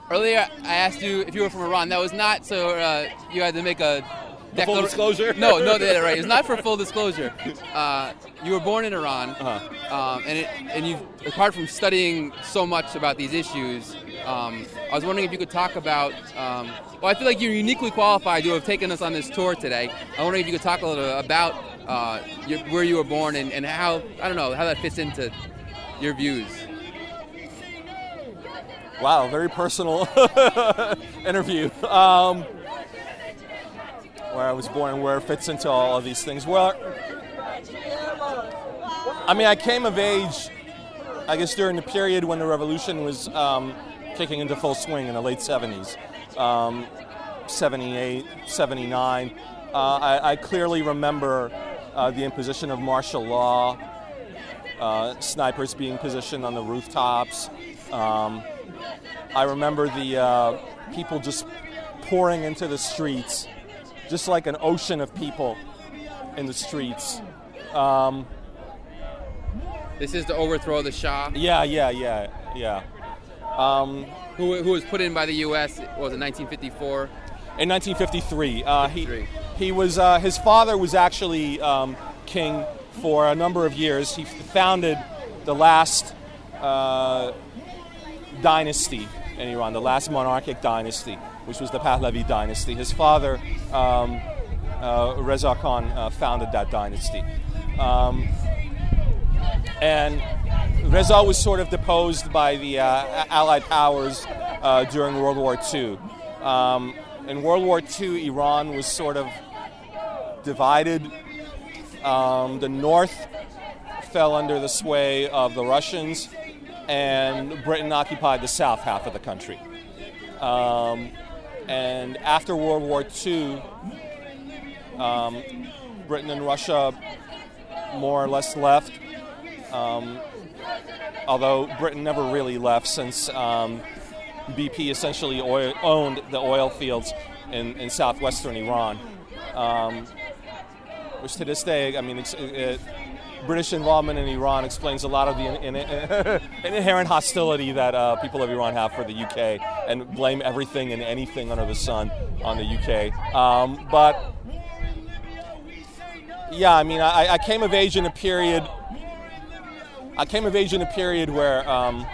Earlier, I asked you if you were from Iran. That was not so. You had to make a full disclosure. No, that's right. It's not for full disclosure. You were born in Iran, and you, apart from studying so much about these issues, I was wondering if you could talk about. Well, I feel like you're uniquely qualified to have taken us on this tour today. I'm wondering if you could talk a little about where you were born and how, I don't know, how that fits into your views. Wow, very personal interview. Where I was born and where it fits into all of these things. Well, I mean, I came of age, I guess, during the period when the revolution was kicking into full swing in the late 70s. 78, 79. I clearly remember the imposition of martial law, snipers being positioned on the rooftops. I remember the people just pouring into the streets, just like an ocean of people in the streets. This is to overthrow the Shah? Yeah. Who was put in by the U.S., what was it, 1954? In 1953. He was, his father was actually king for a number of years. He founded the last dynasty in Iran, the last monarchic dynasty, which was the Pahlavi dynasty. His father, Reza Khan, founded that dynasty. And Reza was sort of deposed by the Allied powers during World War II. In World War II, Iran was sort of divided. The north fell under the sway of the Russians, and Britain occupied the south half of the country. And after World War II, Britain and Russia more or less left, although Britain never really left since BP essentially owned the oil fields in southwestern Iran, which to this day, I mean, British involvement in Iran explains a lot of the inherent hostility that people of Iran have for the UK and blame everything and anything under the sun on the UK. But yeah, I mean, I came of age in a period. Where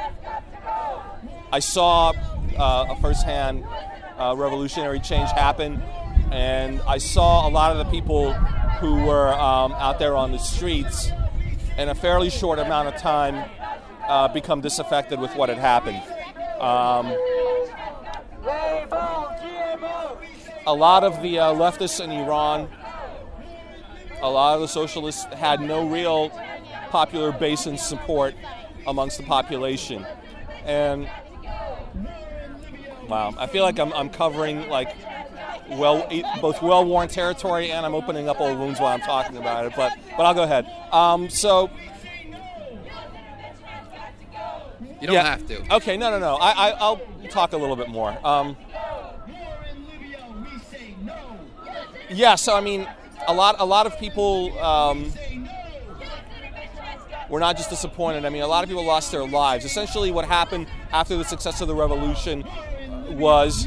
I saw a firsthand revolutionary change happen, and I saw a lot of the people who were out there on the streets in a fairly short amount of time become disaffected with what had happened. A lot of the leftists in Iran, a lot of the socialists had no real popular base and support amongst the population. And wow, I feel like I'm covering like both well-worn territory, and I'm opening up old wounds while I'm talking about it. But I'll go ahead. So you don't have to. Okay, no. I'll talk a little bit more. So I mean, a lot of people were not just disappointed. I mean, a lot of people lost their lives. Essentially, what happened after the success of the revolution was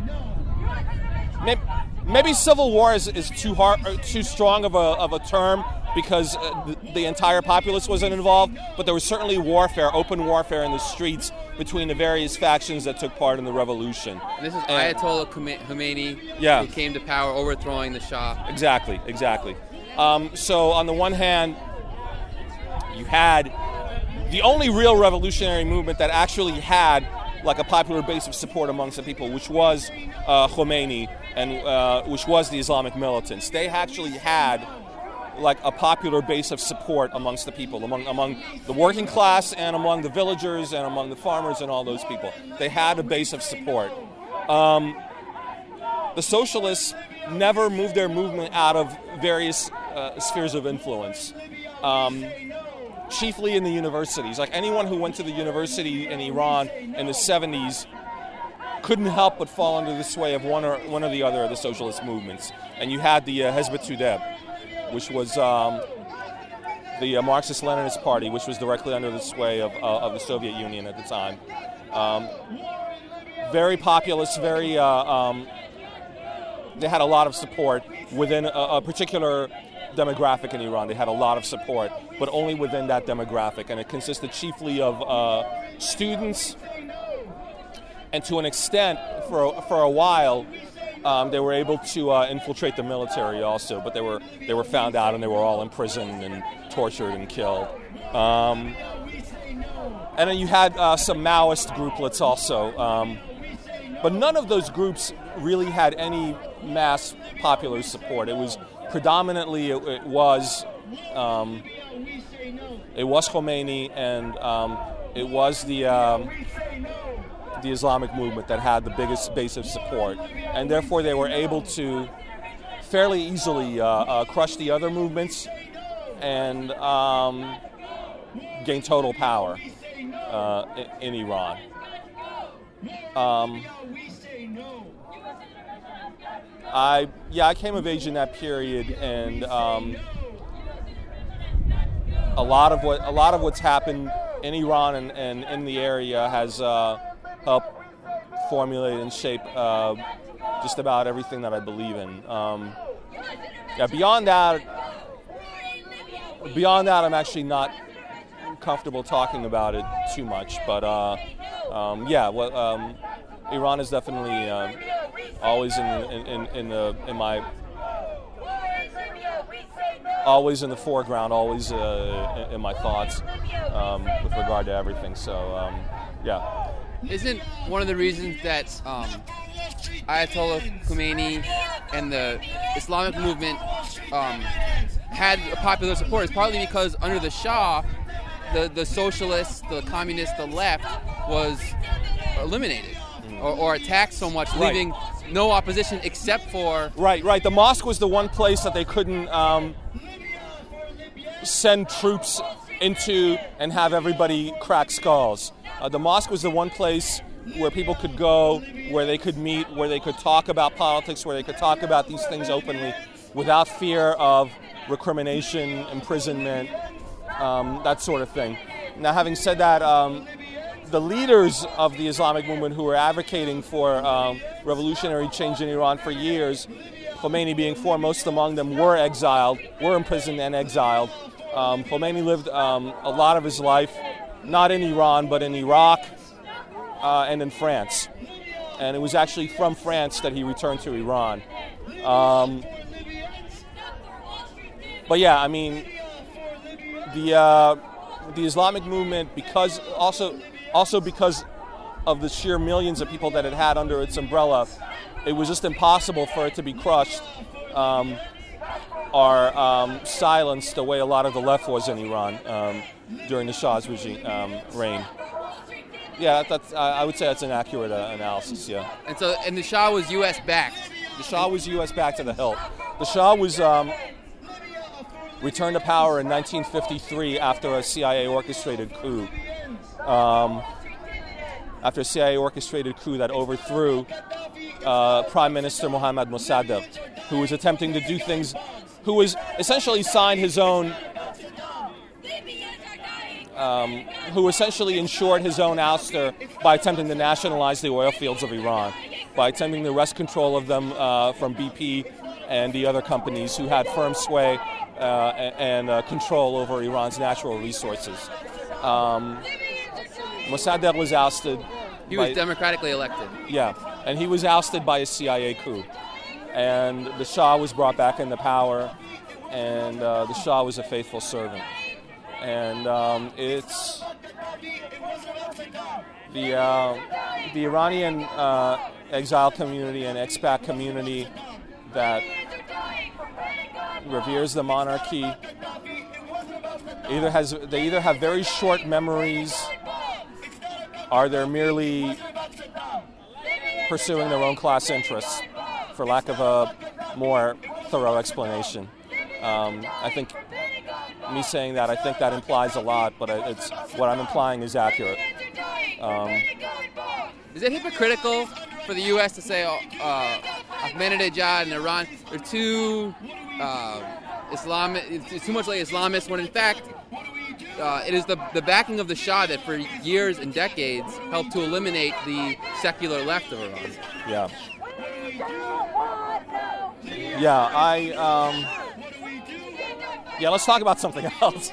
maybe civil war is too strong of a term, because the entire populace wasn't involved, but there was certainly warfare, open warfare in the streets between the various factions that took part in the revolution. And this is Ayatollah Khomeini, who came to power, overthrowing the Shah. Exactly. So on the one hand, you had the only real revolutionary movement that actually had like a popular base of support amongst the people, which was Khomeini, and which was the Islamic militants. They actually had like a popular base of support amongst the people, among the working class and among the villagers and among the farmers and all those people. They had a base of support. The socialists never moved their movement out of various spheres of influence. Chiefly in the universities. Like anyone who went to the university in Iran in the 70s couldn't help but fall under the sway of one or the other of the socialist movements. And you had the Hezb Tudeh, which was the Marxist-Leninist Party, which was directly under the sway of the Soviet Union at the time. very populist, very. They had a lot of support within a particular demographic in Iran. They had a lot of support, but only within that demographic, and it consisted chiefly of students, and to an extent, for a while, they were able to infiltrate the military also, but they were found out and they were all imprisoned and tortured and killed. And then you had some Maoist grouplets also, but none of those groups really had any mass popular support. It was predominantly it was Khomeini, and it was the Islamic movement that had the biggest base of support, and therefore they were able to fairly easily crush the other movements and gain total power in Iran. I came of age in that period, and a lot of what's happened in Iran and in the area has helped formulate and shape just about everything that I believe in. Beyond that, I'm actually not comfortable talking about it too much. But Iran is definitely always always in the foreground, always in my thoughts with regard to everything. So yeah. Isn't one of the reasons that Ayatollah Khomeini and the Islamic movement had a popular support is partly because under the Shah, the socialists, the communists, the left was eliminated or attacked so much, leaving no opposition except for... Right. The mosque was the one place that they couldn't send troops into and have everybody crack skulls. The mosque was the one place where people could go, where they could meet, where they could talk about politics, where they could talk about these things openly without fear of recrimination, imprisonment, that sort of thing. Now, having said that, the leaders of the Islamic movement who were advocating for revolutionary change in Iran for years, Khomeini being foremost among them, were imprisoned and exiled. Khomeini lived a lot of his life not in Iran, but in Iraq and in France. And it was actually from France that he returned to Iran. But yeah, I mean, the Islamic movement, because because of the sheer millions of people that it had under its umbrella, it was just impossible for it to be crushed or silenced the way a lot of the left was in Iran during the Shah's regime reign. Yeah, I would say that's an accurate analysis. Yeah. And the Shah was U.S. backed. The Shah was U.S. backed to the hilt. The Shah was returned to power in 1953 after a CIA orchestrated coup. After a CIA orchestrated coup that overthrew Prime Minister Mohammad Mossadegh, who was attempting to do things, who was essentially signed his own, who essentially ensured his own ouster by attempting to nationalize the oil fields of Iran, by attempting to wrest control of them from BP and the other companies who had firm sway and control over Iran's natural resources. Mossadegh was ousted. He was democratically elected. Yeah, and he was ousted by a CIA coup. And the Shah was brought back into power, and the Shah was a faithful servant. And it's the Iranian exile community and expat community that reveres the monarchy. They either have very short memories, or they're merely pursuing their own class interests, for lack of a more thorough explanation. I think me saying that, I think that implies a lot, but it's what I'm implying is accurate. Is it hypocritical for the U.S. to say Ahmadinejad and Iran are too Islamic, it's too much like Islamists, when in fact it is the backing of the Shah that for years and decades helped to eliminate the secular left of Iran. Yeah. Yeah, let's talk about something else.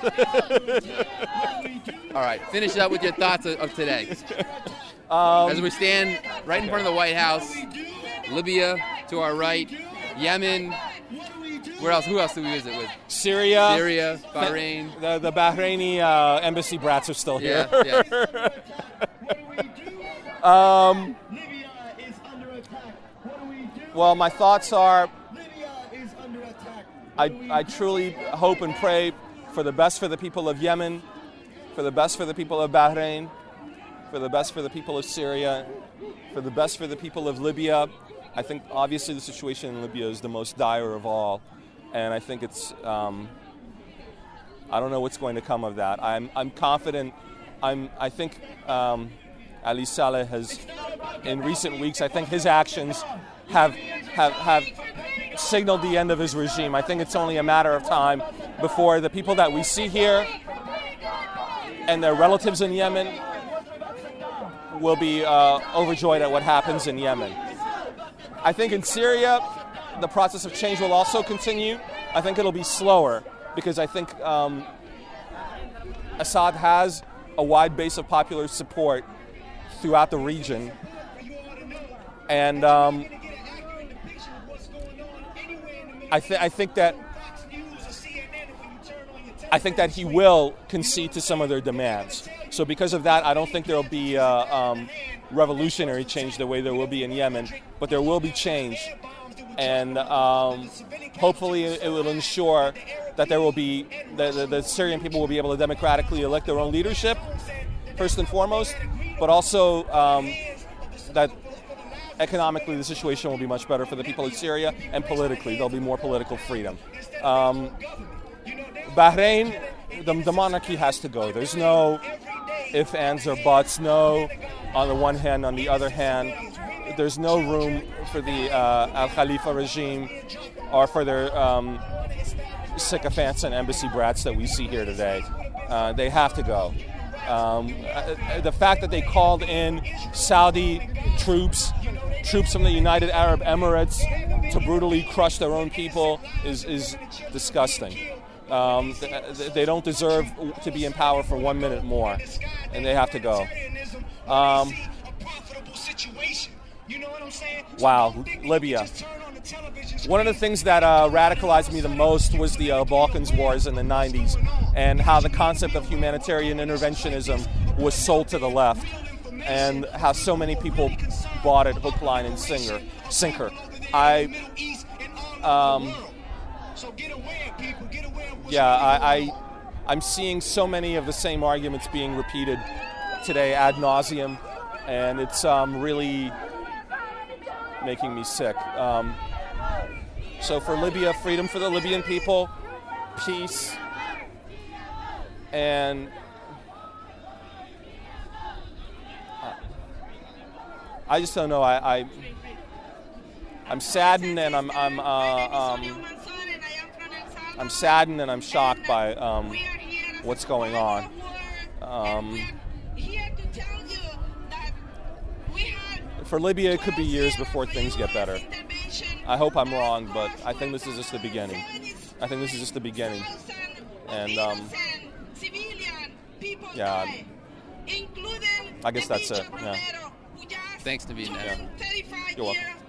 All right, finish up with your thoughts of today. As we stand right in front of the White House, Libya to our right, Yemen. Where else? Who else do we visit with? Syria, Bahrain. The Bahraini embassy brats are still here. Yeah. Well, my thoughts are, I truly hope and pray for the best for the people of Yemen, for the best for the people of Bahrain, for the best for the people of Syria, for the best for the people of Libya. I think obviously the situation in Libya is the most dire of all, and I think it's, I don't know what's going to come of that. I'm confident. I think Ali Saleh has, in recent weeks, I think his actions have signaled the end of his regime. I think it's only a matter of time before the people that we see here and their relatives in Yemen will be overjoyed at what happens in Yemen. I think in Syria, the process of change will also continue. I think it'll be slower because I think Assad has a wide base of popular support throughout the region. And I think that he will concede to some of their demands. So because of that, I don't think there will be revolutionary change the way there will be in Yemen, but there will be change. And hopefully it will ensure that there will be, the Syrian people will be able to democratically elect their own leadership, first and foremost, but also that economically the situation will be much better for the people of Syria, and politically there'll be more political freedom. Bahrain, the monarchy has to go. There's no ifs, ands, or buts. No, on the one hand. On the other hand, there's no room for the Al Khalifa regime or for their sycophants and embassy brats that we see here today. They have to go. The fact that they called in Saudi troops from the United Arab Emirates to brutally crush their own people is disgusting. They don't deserve to be in power for 1 minute more, and they have to go. Wow, Libya. One of the things that radicalized me the most was the Balkans Wars in the 90s, and how the concept of humanitarian interventionism was sold to the left, and how so many people bought it hook, line, and sinker. I'm seeing so many of the same arguments being repeated today ad nauseum, and it's really making me sick. So for Libya, freedom for the Libyan people, peace, and I just don't know. I'm saddened, and I'm saddened, and I'm shocked by what's going on. For Libya, it could be years before things get better. I hope I'm wrong, but I think this is just the beginning. And yeah, I guess that's it. Yeah. Thanks, Naveed. Yeah. You're welcome.